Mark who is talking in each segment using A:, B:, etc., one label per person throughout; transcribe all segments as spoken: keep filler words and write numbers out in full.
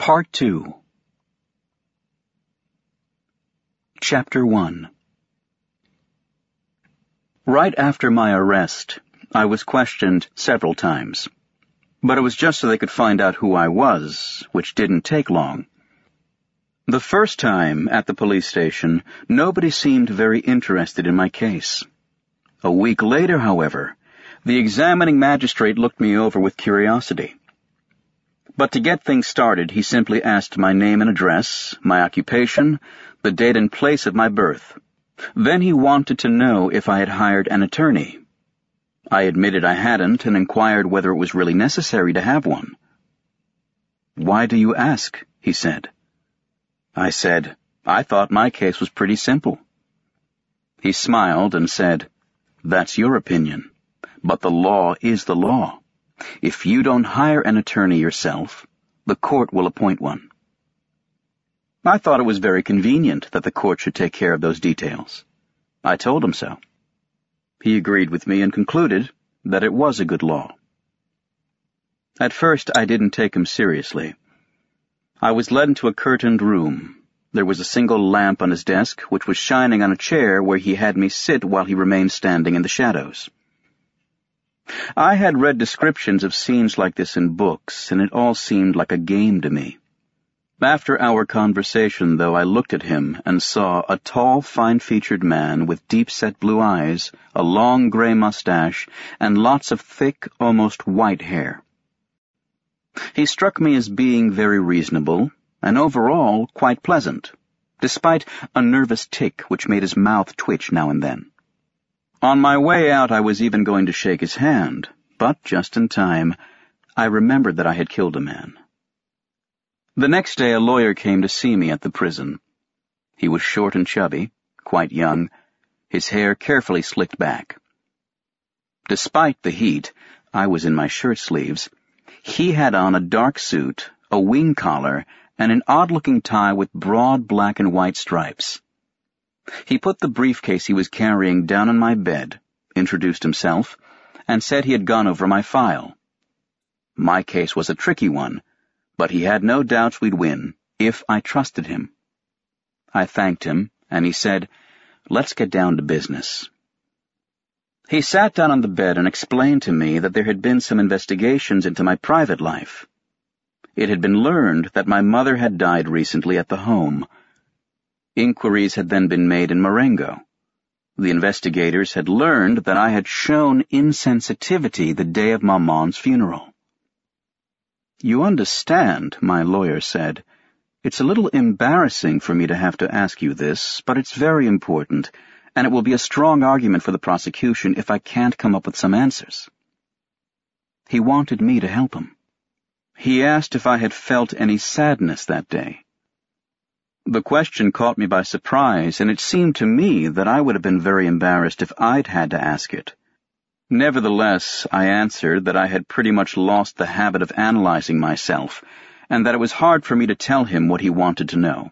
A: Part two. Chapter one. Right after my arrest, I was questioned several times. But it was just so they could find out who I was, which didn't take long. The first time at the police station, nobody seemed very interested in my case. A week later, however, the examining magistrate looked me over with curiosity. But to get things started, he simply asked my name and address, my occupation, the date and place of my birth. Then he wanted to know if I had hired an attorney. I admitted I hadn't and inquired whether it was really necessary to have one. "Why do you ask?" he said. I said, I thought my case was pretty simple. He smiled and said, "That's your opinion, but the law is the law. If you don't hire an attorney yourself, the court will appoint one." I thought it was very convenient that the court should take care of those details. I told him so. He agreed with me and concluded that it was a good law. At first, I didn't take him seriously. I was led into a curtained room. There was a single lamp on his desk, which was shining on a chair where he had me sit while he remained standing in the shadows. I had read descriptions of scenes like this in books, and it all seemed like a game to me. After our conversation, though, I looked at him and saw a tall, fine-featured man with deep-set blue eyes, a long gray mustache, and lots of thick, almost white hair. He struck me as being very reasonable, and overall quite pleasant, despite a nervous tic which made his mouth twitch now and then. On my way out, I was even going to shake his hand, but just in time, I remembered that I had killed a man. The next day, a lawyer came to see me at the prison. He was short and chubby, quite young, his hair carefully slicked back. Despite the heat, I was in my shirt sleeves. He had on a dark suit, a wing collar, and an odd-looking tie with broad black and white stripes. He put the briefcase he was carrying down on my bed, introduced himself, and said he had gone over my file. My case was a tricky one, but he had no doubts we'd win, if I trusted him. I thanked him, and he said, "Let's get down to business." He sat down on the bed and explained to me that there had been some investigations into my private life. It had been learned that my mother had died recently at the home. Inquiries had then been made in Marengo. The investigators had learned that I had shown insensitivity the day of Maman's funeral. "You understand," my lawyer said, "it's a little embarrassing for me to have to ask you this, but it's very important, and it will be a strong argument for the prosecution if I can't come up with some answers." He wanted me to help him. He asked if I had felt any sadness that day. The question caught me by surprise, and it seemed to me that I would have been very embarrassed if I'd had to ask it. Nevertheless, I answered that I had pretty much lost the habit of analyzing myself, and that it was hard for me to tell him what he wanted to know.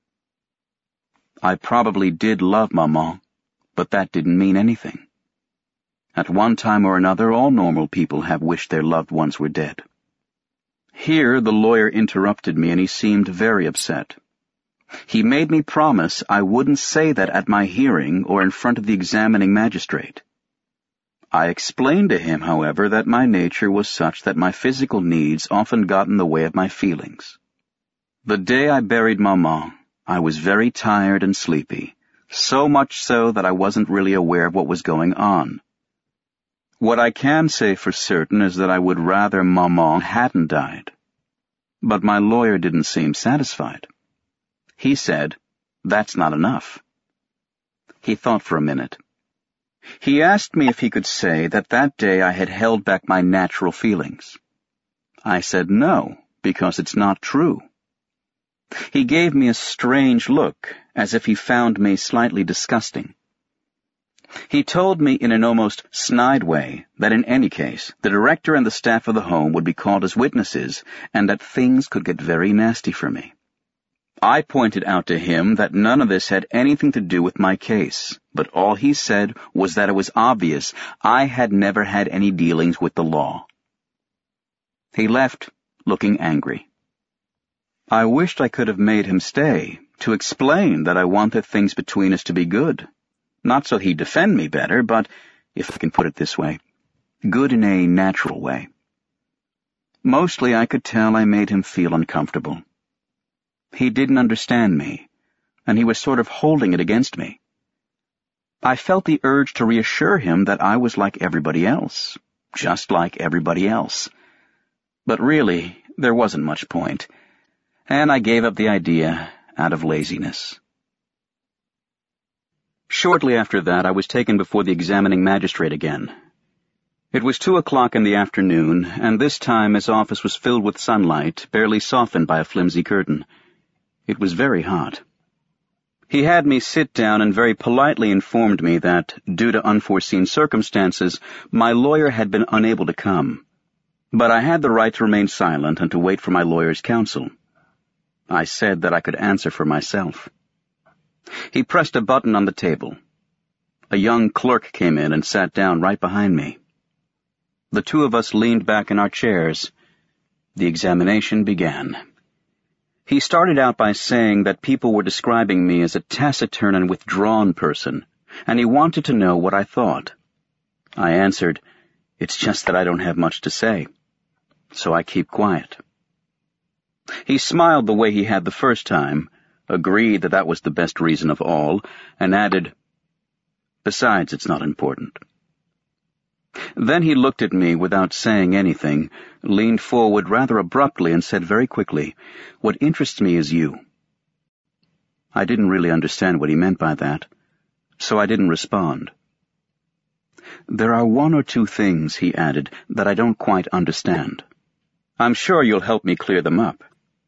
A: I probably did love Maman, but that didn't mean anything. At one time or another, all normal people have wished their loved ones were dead. Here the lawyer interrupted me, and he seemed very upset. He made me promise I wouldn't say that at my hearing or in front of the examining magistrate. I explained to him, however, that my nature was such that my physical needs often got in the way of my feelings. The day I buried Maman, I was very tired and sleepy, so much so that I wasn't really aware of what was going on. What I can say for certain is that I would rather Maman hadn't died. But my lawyer didn't seem satisfied. He said, "That's not enough." He thought for a minute. He asked me if he could say that that day I had held back my natural feelings. I said no, because it's not true. He gave me a strange look, as if he found me slightly disgusting. He told me in an almost snide way that in any case, the director and the staff of the home would be called as witnesses, and that things could get very nasty for me. I pointed out to him that none of this had anything to do with my case, but all he said was that it was obvious I had never had any dealings with the law. He left, looking angry. I wished I could have made him stay, to explain that I wanted things between us to be good. Not so he'd defend me better, but, if I can put it this way, good in a natural way. Mostly I could tell I made him feel uncomfortable. He didn't understand me, and he was sort of holding it against me. I felt the urge to reassure him that I was like everybody else, just like everybody else. But really, there wasn't much point, and I gave up the idea out of laziness. Shortly after that, I was taken before the examining magistrate again. It was two o'clock in the afternoon, and this time his office was filled with sunlight, barely softened by a flimsy curtain. It was very hot. He had me sit down and very politely informed me that, due to unforeseen circumstances, my lawyer had been unable to come. But I had the right to remain silent and to wait for my lawyer's counsel. I said that I could answer for myself. He pressed a button on the table. A young clerk came in and sat down right behind me. The two of us leaned back in our chairs. The examination began. He started out by saying that people were describing me as a taciturn and withdrawn person, and he wanted to know what I thought. I answered, "It's just that I don't have much to say, so I keep quiet." He smiled the way he had the first time, agreed that that was the best reason of all, and added, "Besides, it's not important." Then he looked at me without saying anything, leaned forward rather abruptly and said very quickly, "What interests me is you." I didn't really understand what he meant by that, so I didn't respond. "There are one or two things," he added, "that I don't quite understand. I'm sure you'll help me clear them up."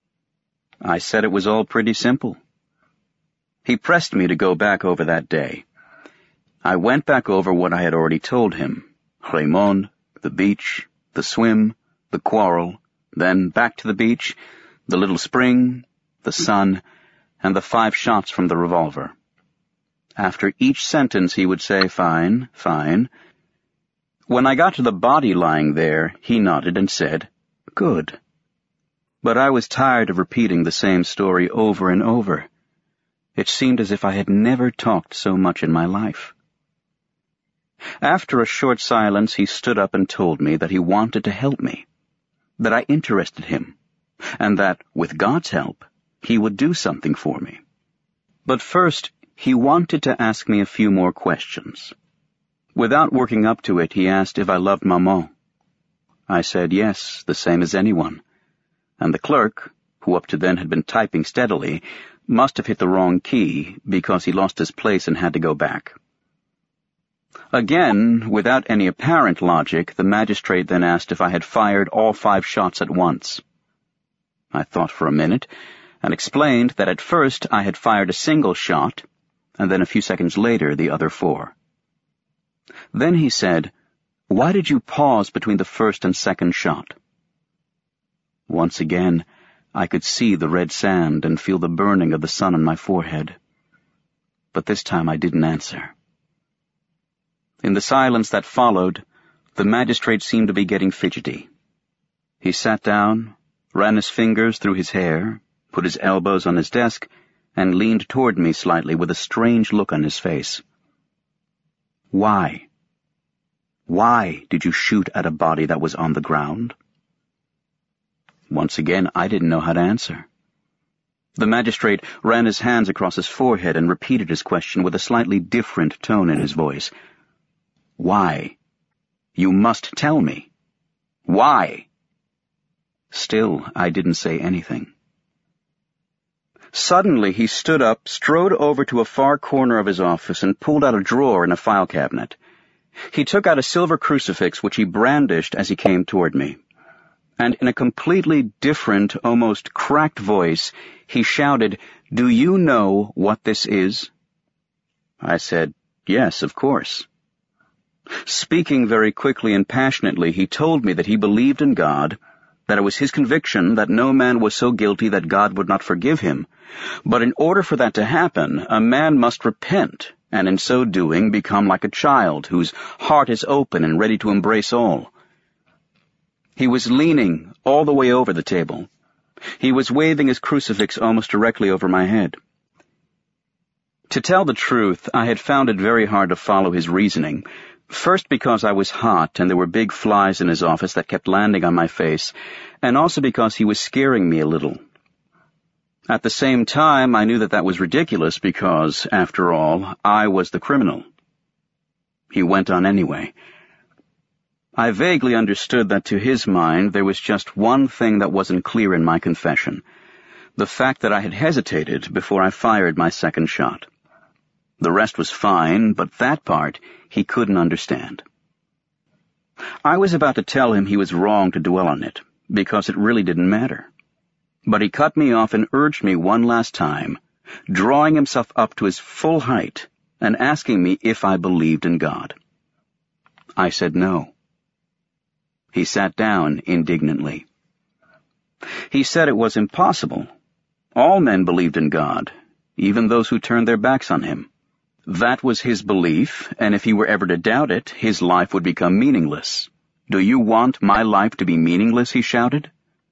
A: I said it was all pretty simple. He pressed me to go back over that day. I went back over what I had already told him. Raymond, the beach, the swim, the quarrel, then back to the beach, the little spring, the sun, and the five shots from the revolver. After each sentence he would say, "Fine, fine." When I got to the body lying there, he nodded and said, "Good." But I was tired of repeating the same story over and over. It seemed as if I had never talked so much in my life. After a short silence, he stood up and told me that he wanted to help me, that I interested him, and that, with God's help, he would do something for me. But first, he wanted to ask me a few more questions. Without working up to it, he asked if I loved Maman. I said yes, the same as anyone, and the clerk, who up to then had been typing steadily, must have hit the wrong key because he lost his place and had to go back. Again, without any apparent logic, the magistrate then asked if I had fired all five shots at once. I thought for a minute, and explained that at first I had fired a single shot, and then a few seconds later the other four. Then he said, "Why did you pause between the first and second shot?" Once again, I could see the red sand and feel the burning of the sun on my forehead. But this time I didn't answer. In the silence that followed, the magistrate seemed to be getting fidgety. He sat down, ran his fingers through his hair, put his elbows on his desk, and leaned toward me slightly with a strange look on his face. "Why? Why did you shoot at a body that was on the ground?" Once again, I didn't know how to answer. The magistrate ran his hands across his forehead and repeated his question with a slightly different tone in his voice. "Why? You must tell me. Why?" Still, I didn't say anything. Suddenly, he stood up, strode over to a far corner of his office, and pulled out a drawer in a file cabinet. He took out a silver crucifix, which he brandished as he came toward me. And in a completely different, almost cracked voice, he shouted, "Do you know what this is?" I said, "Yes, of course." Speaking very quickly and passionately, he told me that he believed in God, that it was his conviction that no man was so guilty that God would not forgive him, but in order for that to happen, a man must repent, and in so doing become like a child whose heart is open and ready to embrace all. He was leaning all the way over the table, He was waving his crucifix almost directly over my head. To tell the truth, I had found it very hard to follow his reasoning, first because I was hot and there were big flies in his office that kept landing on my face, and also because he was scaring me a little. At the same time, I knew that that was ridiculous because, after all, I was the criminal. He went on anyway. I vaguely understood that to his mind there was just one thing that wasn't clear in my confession, the fact that I had hesitated before I fired my second shot. The rest was fine, but that part he couldn't understand. I was about to tell him he was wrong to dwell on it, because it really didn't matter. But he cut me off and urged me one last time, drawing himself up to his full height and asking me if I believed in God. I said no. He sat down indignantly. He said it was impossible. All men believed in God, even those who turned their backs on him. That was his belief, and if he were ever to doubt it, his life would become meaningless. "Do you want my life to be meaningless?" he shouted.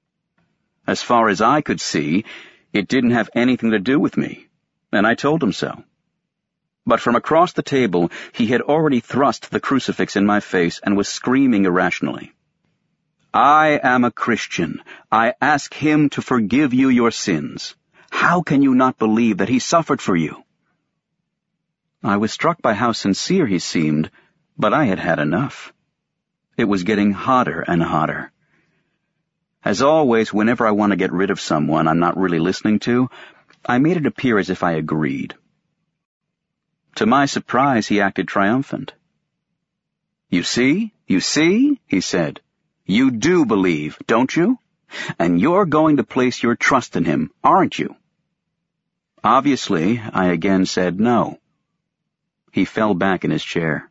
A: As far as I could see, it didn't have anything to do with me, and I told him so. But from across the table, he had already thrust the crucifix in my face and was screaming irrationally. "I am a Christian. I ask him to forgive you your sins. How can you not believe that he suffered for you?" I was struck by how sincere he seemed, but I had had enough. It was getting hotter and hotter. As always, whenever I want to get rid of someone I'm not really listening to, I made it appear as if I agreed. To my surprise, he acted triumphant. "You see, you see," he said. "You do believe, don't you? And you're going to place your trust in him, aren't you?" Obviously, I again said no. He fell back in his chair.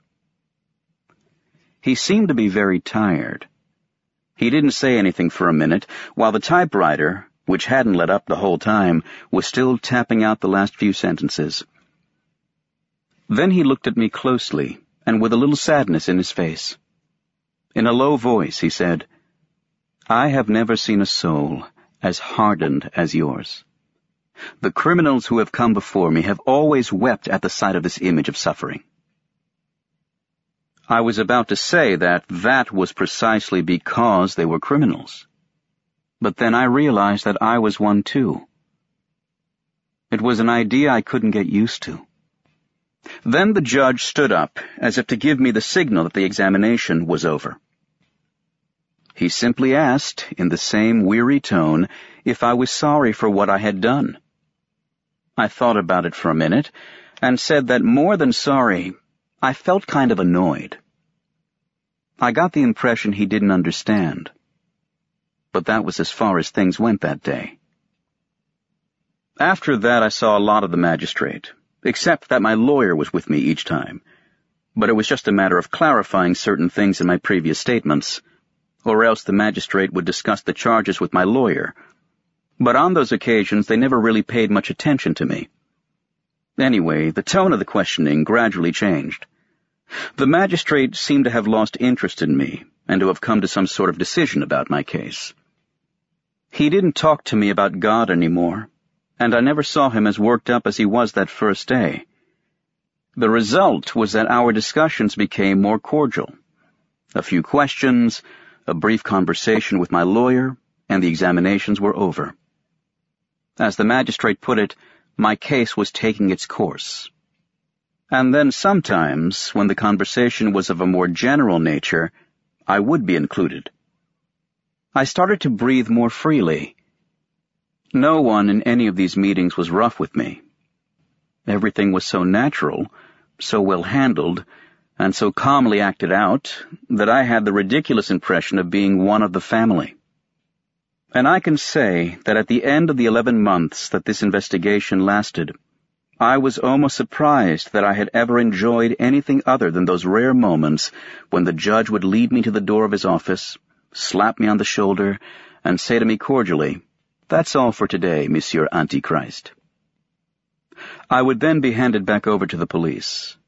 A: He seemed to be very tired. He didn't say anything for a minute, while the typewriter, which hadn't let up the whole time, was still tapping out the last few sentences. Then he looked at me closely, and with a little sadness in his face. In a low voice, he said, "I have never seen a soul as hardened as yours. The criminals who have come before me have always wept at the sight of this image of suffering." I was about to say that that was precisely because they were criminals. But then I realized that I was one too. It was an idea I couldn't get used to. Then the judge stood up, as if to give me the signal that the examination was over. He simply asked, in the same weary tone, if I was sorry for what I had done. I thought about it for a minute, and said that more than sorry, I felt kind of annoyed. I got the impression he didn't understand. But that was as far as things went that day. After that, I saw a lot of the magistrate, except that my lawyer was with me each time. But it was just a matter of clarifying certain things in my previous statements, or else the magistrate would discuss the charges with my lawyer. But on those occasions, they never really paid much attention to me. Anyway, the tone of the questioning gradually changed. The magistrate seemed to have lost interest in me, and to have come to some sort of decision about my case. He didn't talk to me about God anymore, and I never saw him as worked up as he was that first day. The result was that our discussions became more cordial. A few questions, a brief conversation with my lawyer, and the examinations were over. As the magistrate put it, my case was taking its course. And then sometimes, when the conversation was of a more general nature, I would be included. I started to breathe more freely. No one in any of these meetings was rough with me. Everything was so natural, so well handled, and so calmly acted out that I had the ridiculous impression of being one of the family. And I can say that at the end of the eleven months that this investigation lasted, I was almost surprised that I had ever enjoyed anything other than those rare moments when the judge would lead me to the door of his office, slap me on the shoulder, and say to me cordially, "That's all for today, Monsieur Antichrist." I would then be handed back over to the police,